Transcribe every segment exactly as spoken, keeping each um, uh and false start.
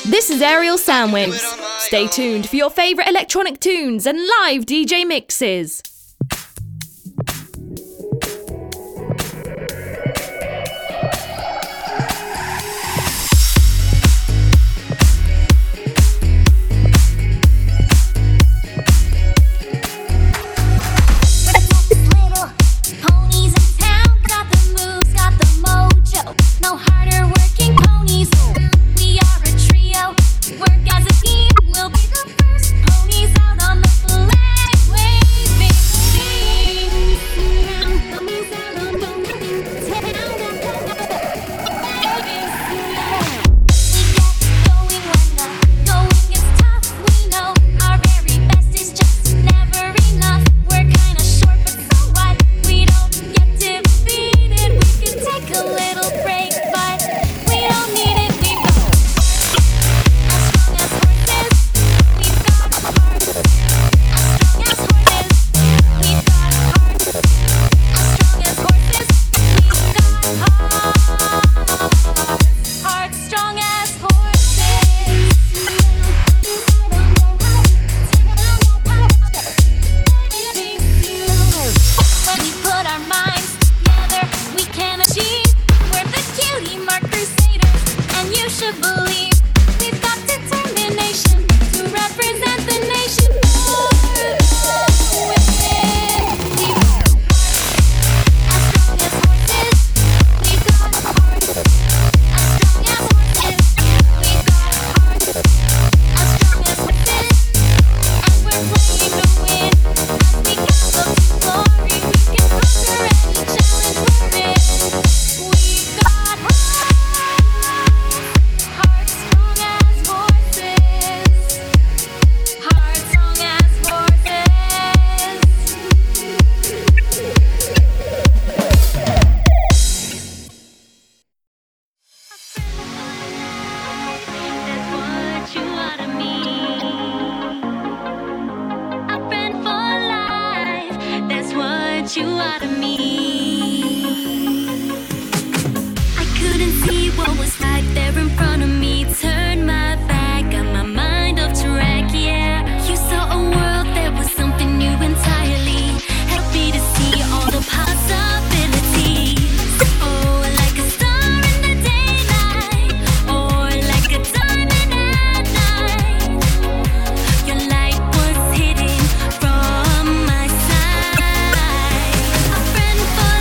This is Aerial Soundwaves. Stay tuned for your favourite electronic tunes and live D J mixes. A friend for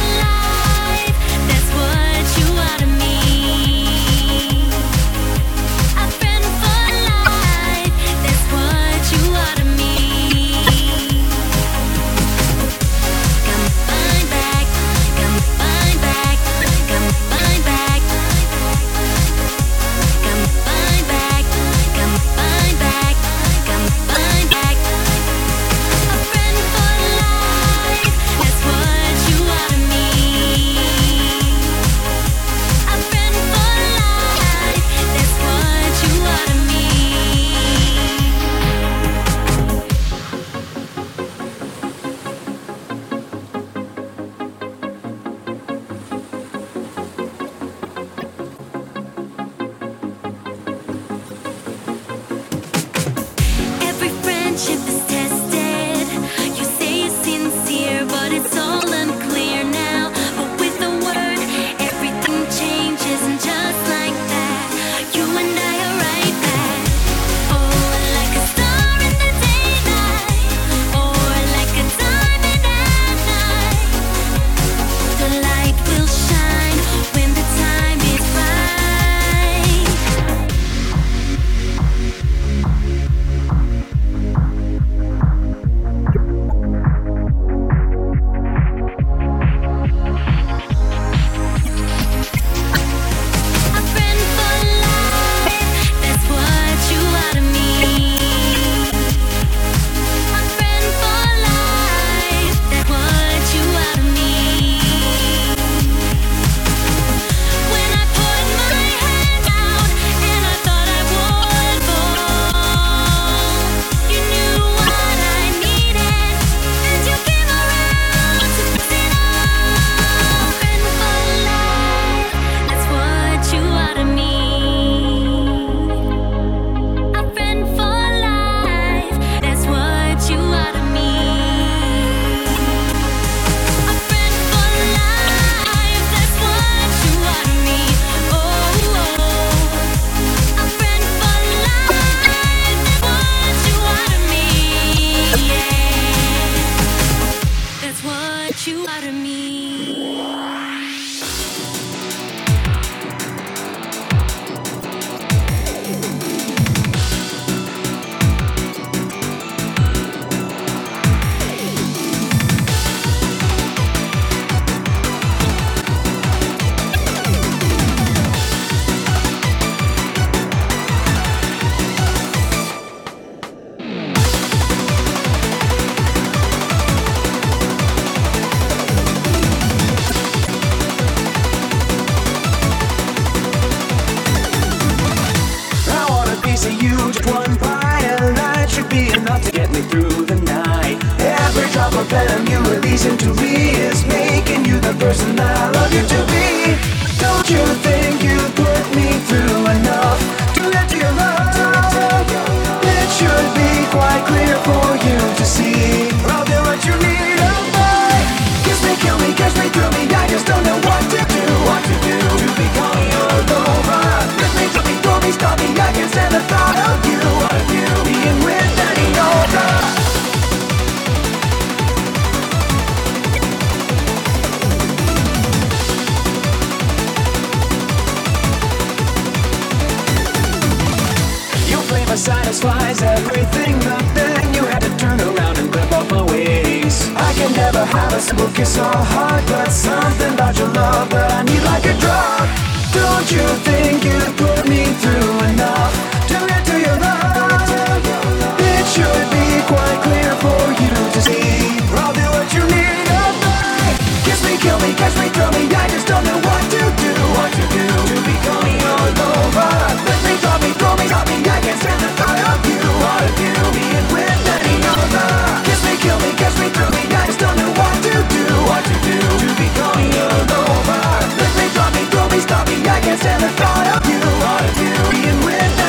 got to get me through the night. Every drop of venom you release into me is making you the person that I love you to be. Don't you think you put me through enough to get to your love? It should be quite clear for you to see. I'll do what you need of me. Kiss me, kill me, catch me, thrill me. I just don't know what to do, what to do to become your lover. Lift me, drop me, throw me, stop me. I can't stand the thought of you, of you being with any other. Satisfies everything, but then you had to turn around and grip off my waist. I can never have a simple kiss or heart, but something about your love that I need like a drug. Don't you think you put me through enough to get to your love? It should be quite clear for you to see. I'll do what you need of me. Kiss me, kill me, catch me, throw me. I just don't know what to do, what to do to become your lover. Let me, drop me, throw me, stop me. I can't stand the thought of you, all of you being with any other. Kiss me, kill me, catch me, throw me. I just don't know what to do, what to do to become your lover. Let me, drop me, throw me, stop me. I can't stand the thought of you, all of you being with any other.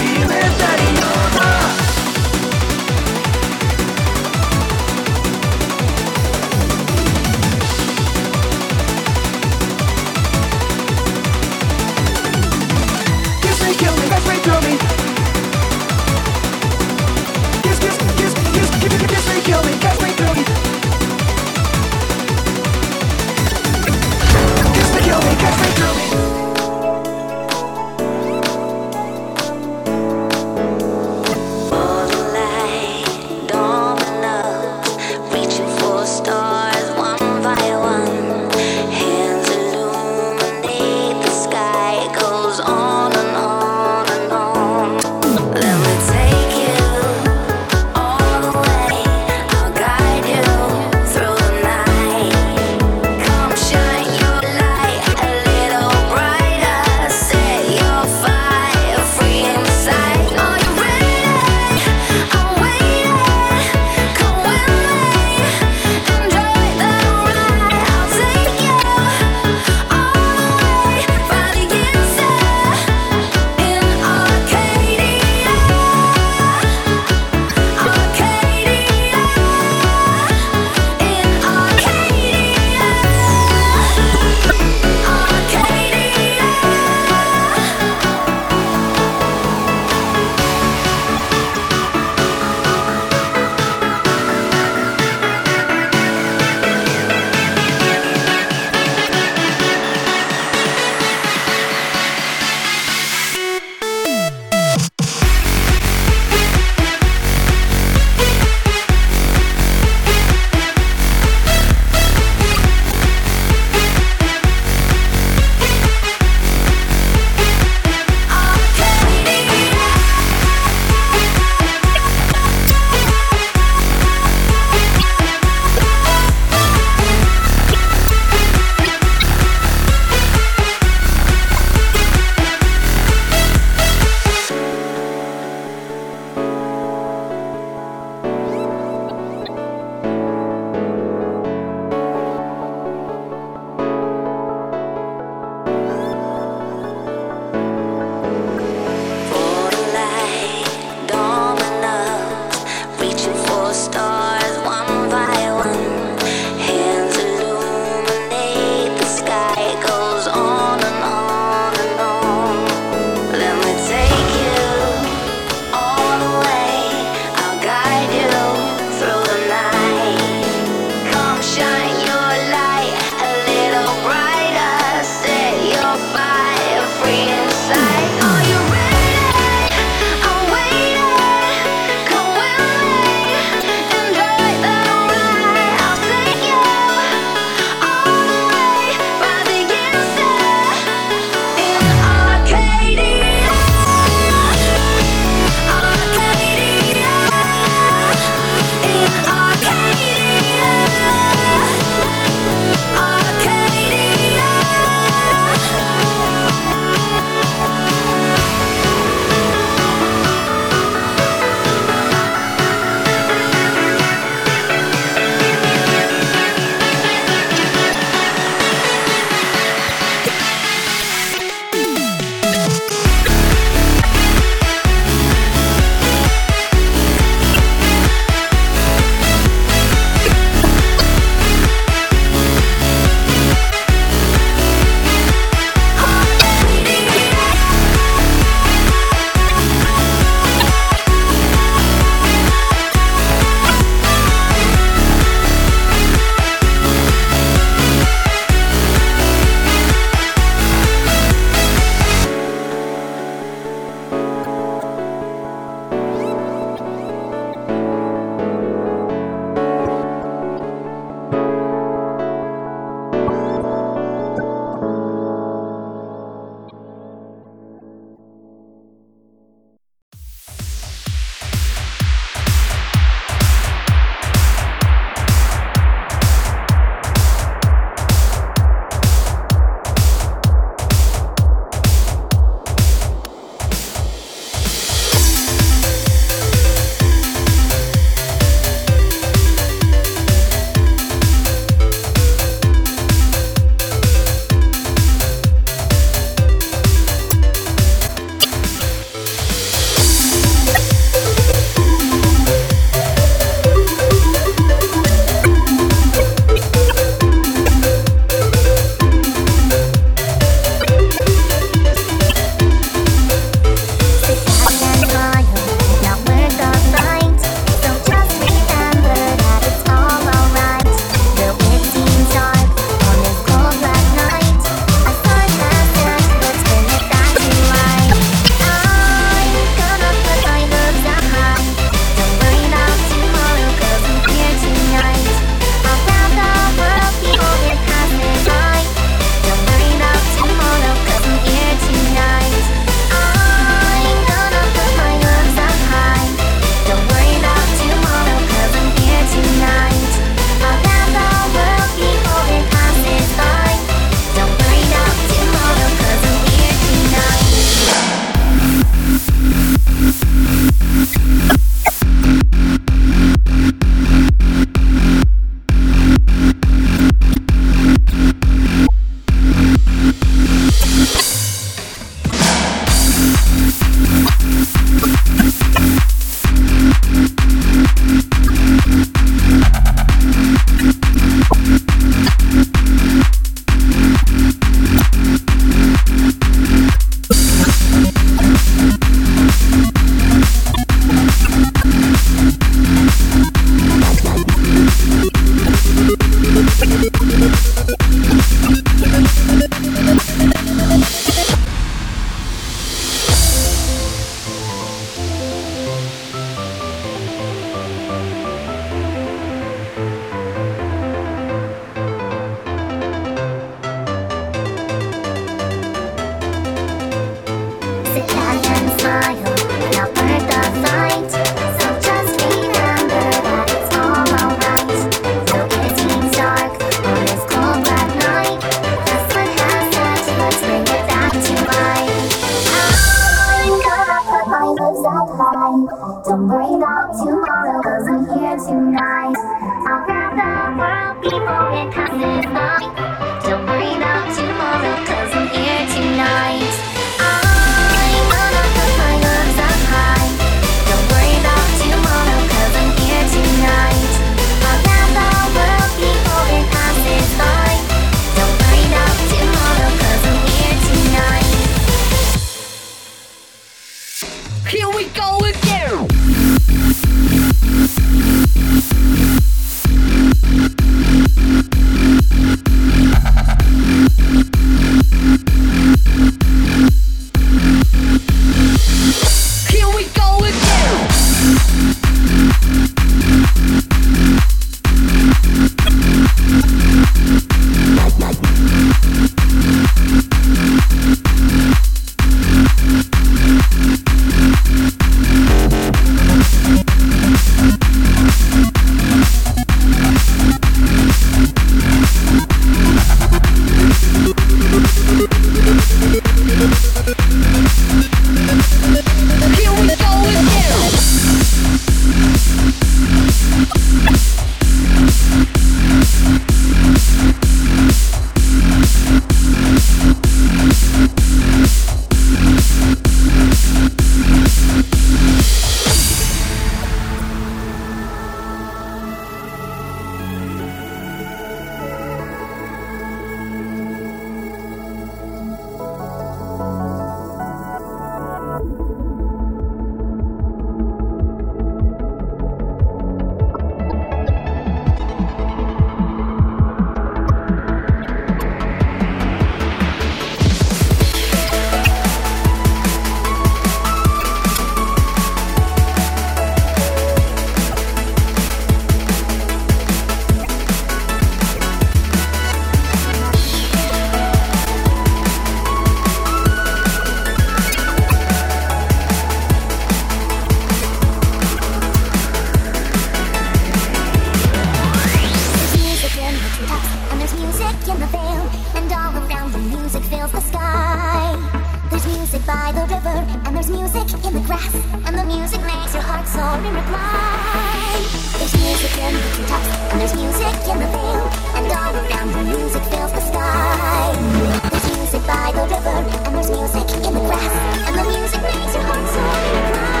reply. There's music in the treetops, and there's music in the vale, and all around the music fills the sky. There's music by the river, and there's music in the grass, and the music makes your heart so reply.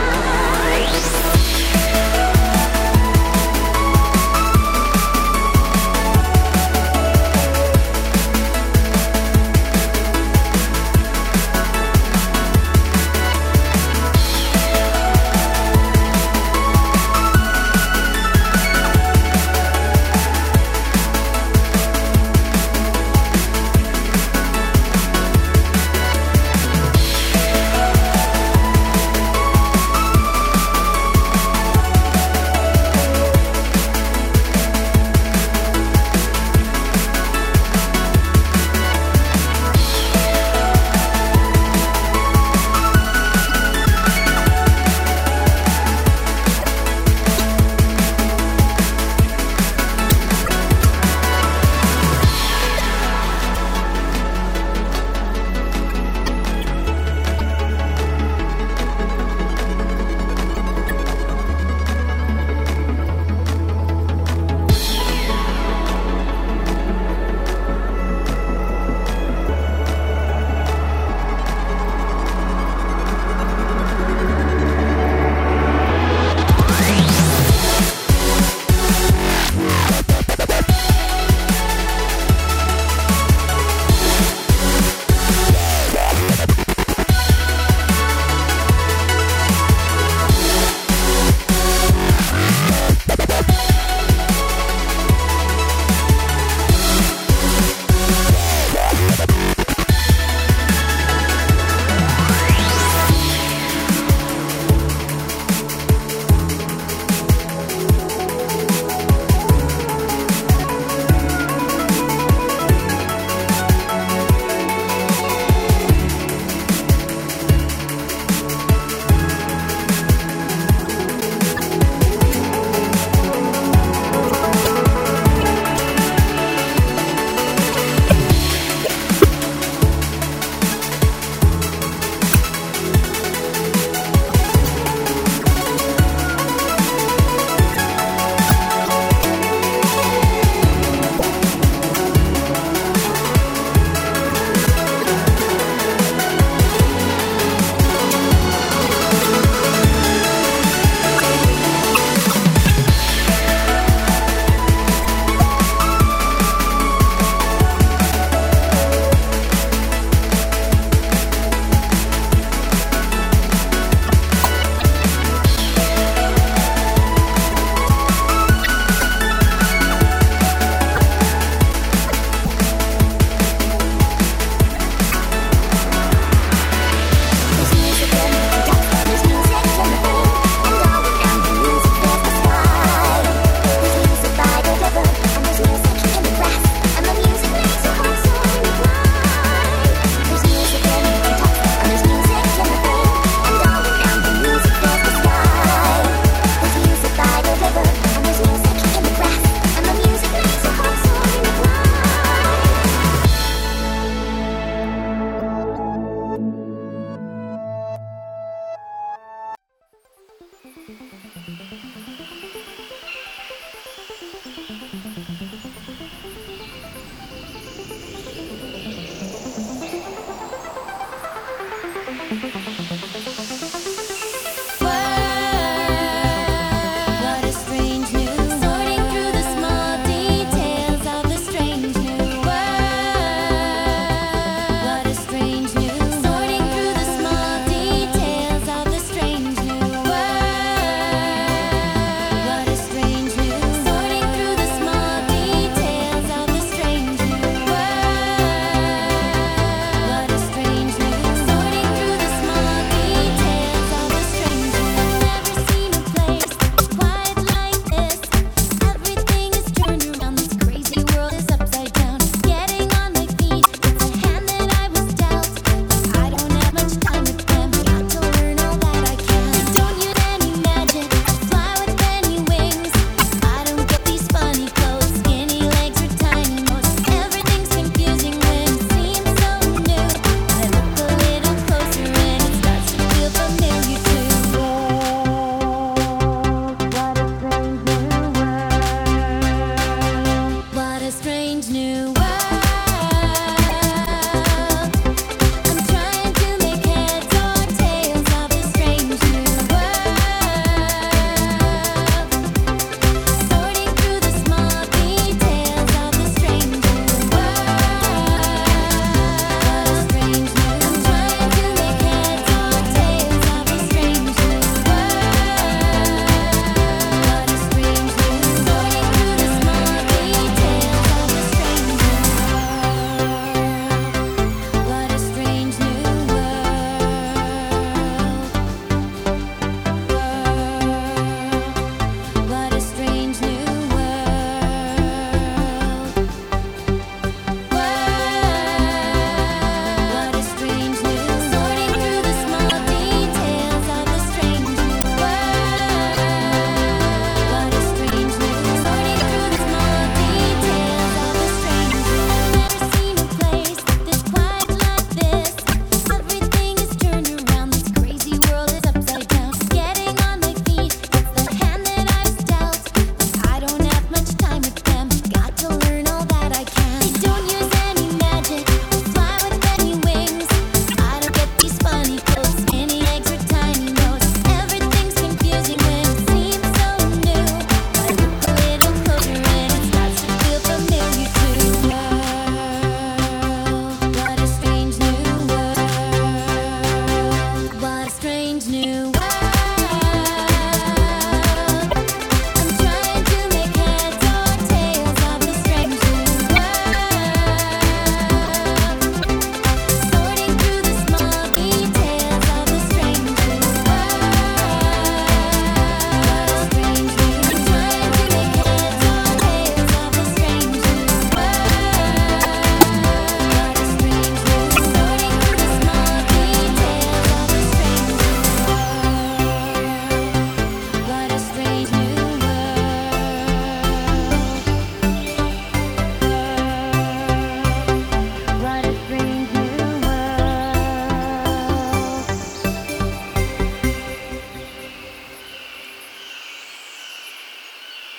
Thank you.